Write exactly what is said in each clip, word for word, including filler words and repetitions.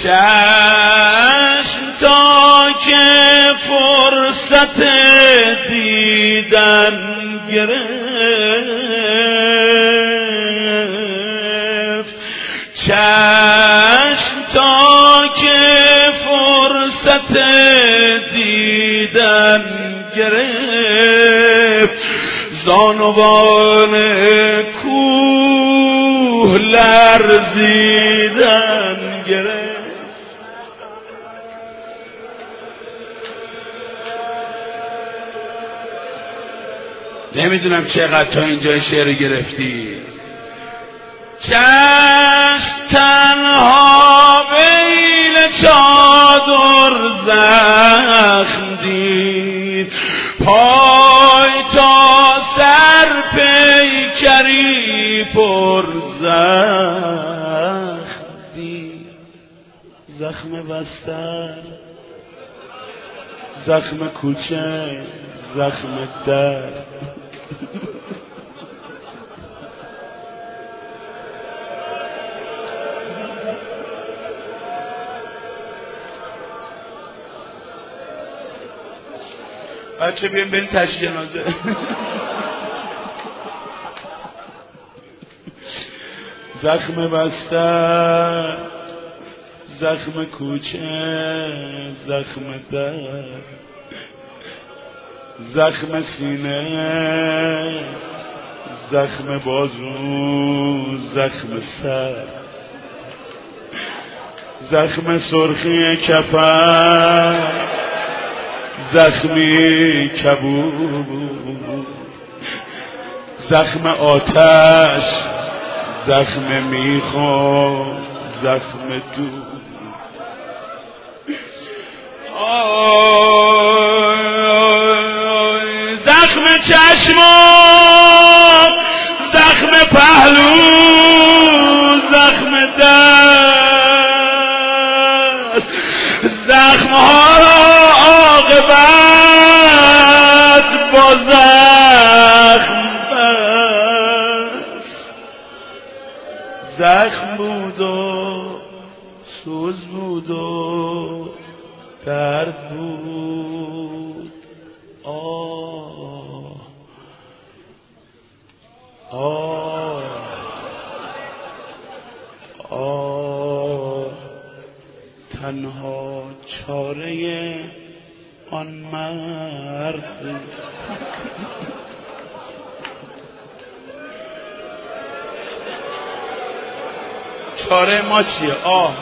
چشم تا که فرصت دیدن گرفت، چشم تا که فرصت دیدن گرفت، زانوان کوه لرزیدن گرفت. نمیدونم چقدر تا اینجای شعر گرفتی. چشم تنها بین چادر زخم دید، پای تا سر پیکری پر زخم دید. زخم بستر، زخم کوچه، زخم در. بچه بیایم بریم تشییع جنازه. زخم بستر، زخم کوچه، زخم در، زخم سینه، زخم بازو، زخم سر، زخم سرخی کفن، زخمی کبود، زخم آتش، زخم میخو، زخم دود. زخم چشمان، زخم پهلو، زخم دست، زخم ها را عاقبت با زخم بست. زخم بود و سوز بود و درد بود. آه آه آه، تنها چاره آن مرد. چاره ما چیه؟ آه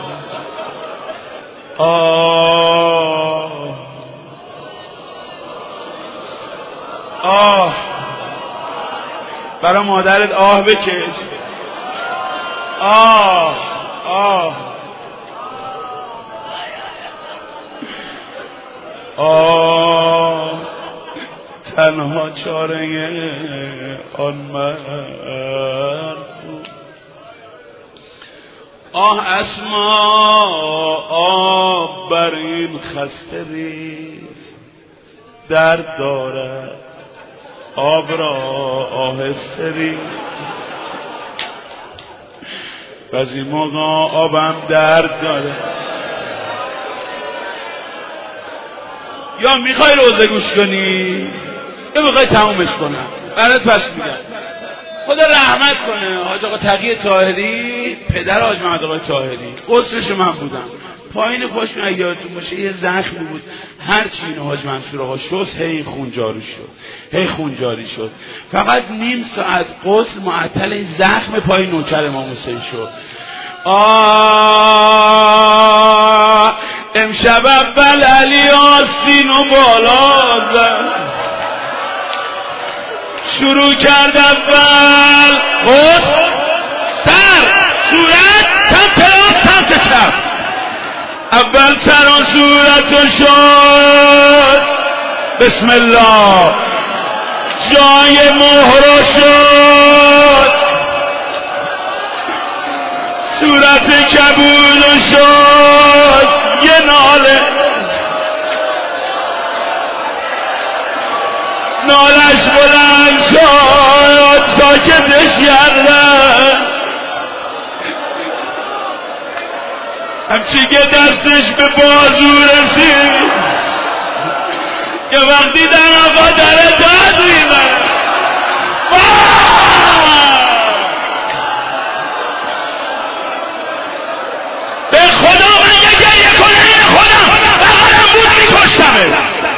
آه آه، برای مادرت آه بکش. آه آه آه، تنها چاره آن مرد بود. آه اسما، آب بر این خسته ریز، درد دارد آب را آهسته ریز. بعضی موقع آبم درد داره. یا میخوای روزه گوش کنی یا میخوای تمومش کنم؟ برات پس میگم. خدا رحمت کنه حاج آقا تقی طاهری، پدر حاج محمد آقا طاهری. قصرش من بودم. پایین پاشون اگه یادتون باشه یه زخمی بود، هر چی اینو حاج منصور آقا شست هی خون جاری شد، هی خون جاری شد. فقط نیم ساعت غسل معطل زخم پای نوکر امام حسین شد. آه، امشب اول علی آستین و بالا زد، شروع کرد اول غسل سر صورت سمت راست سمت چپ. اول سر و صورتو شد بسم الله، جای مهر شد، صورت کبود شد یه ناله، نالش بلند شد ساکتش کردن. همچی که دستش به بازو رسید که وقتی در آقا داره داد میزنه به خدا من یه گریه کنه این خودم بقیرم بود میکشتمه.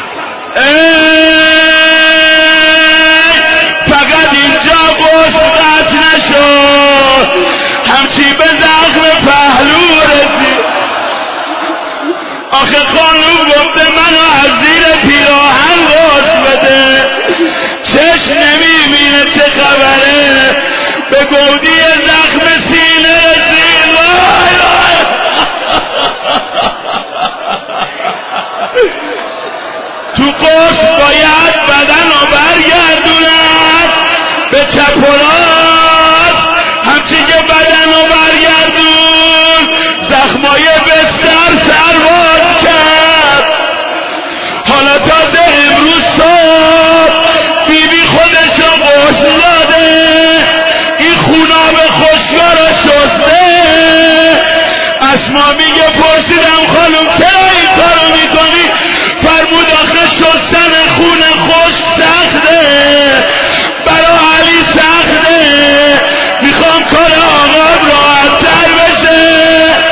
فقط اینجا بسقط نشد، همچی به زخم پهلو رسید. آخه خانوم گفته منو از زیر پیراهن غسل بده، چشم نمیبینه چه خبره، به گودی زخم سینه رسید. وای وای تو قسل باید بدن رو برگردونن به چپ و راست، همچی که بدن رو برگردون زخمای بستر سرباز کرد. حالا تازه امروز صبح بیبی خودش رو غسل داده، این خوناب خوشگاه رو شسته. اسما میگه پرسیدم خانم چرا این کارو میکنی؟ فرمود آخه شستن خون خوش سخته، برا علی سخته، میخوام کار آقام راحت تر بشه.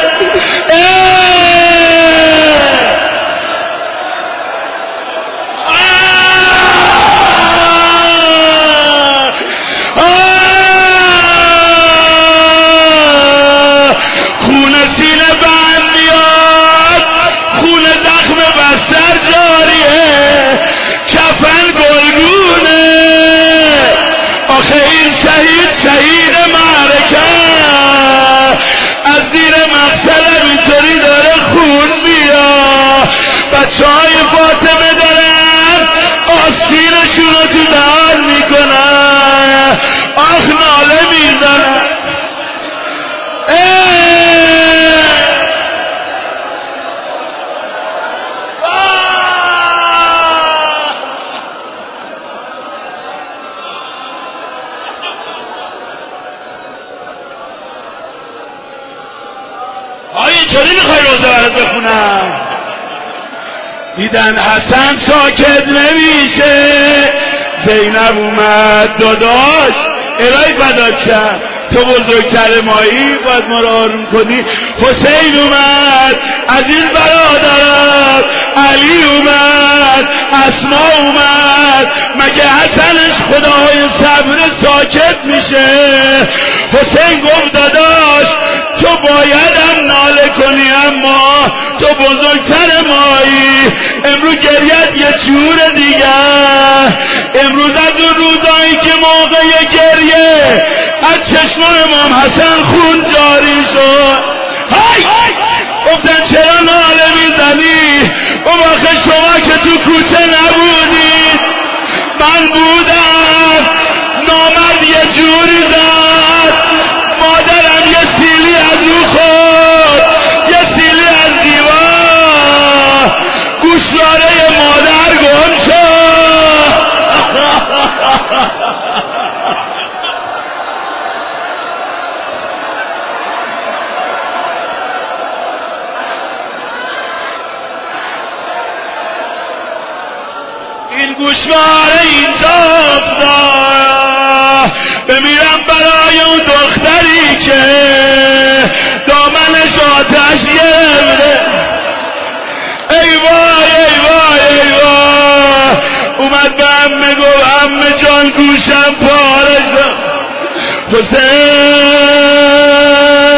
خون سینه بند میاد، خون زخم بستر جاریه، کفن گلگونه. آخه این شهید شهید معرکه، از زیر مقصد اینطوری داره خون میاد. بچه های فاطمه دارن آستینشون رو تو دهان میکنن، آخ ناله میزنن. اینطوری میخوای روزه برات بخونم؟ دیدن حسن ساکت نمیشه، زینب اومد داداش الهی بدات شد، تو بزرگتر مایی باید ما رو آروم کنی. حسین اومد، عزیز برادرم علی اومد، اسما اومد، مگه حسنش خدای صبر ساکت میشه؟ حسین گفت داداش تو بایدم ناله کنی، اما تو بزرگتر مایی، امروز گریت یه جور دیگه. امروز از اون روزایی که موقع گریه از چشم امام حسن خون جاری شد. های گفتن چرا ناله میزنی؟ اون وقت شما که تو کوچه نبودید، من بودم. نامرد یه جوری داد، مادرم یه سیلی از او خورد، یه سیلی از دیوار، گوشواره مادر گم شد. این گوشواره اینجا افتاد، بمیرم برای اون دختری که دامنش آتش گرفته. ای وای ای وای ای وای. اومد به عمه گفت عمه جان گوشم پاره شد. حسین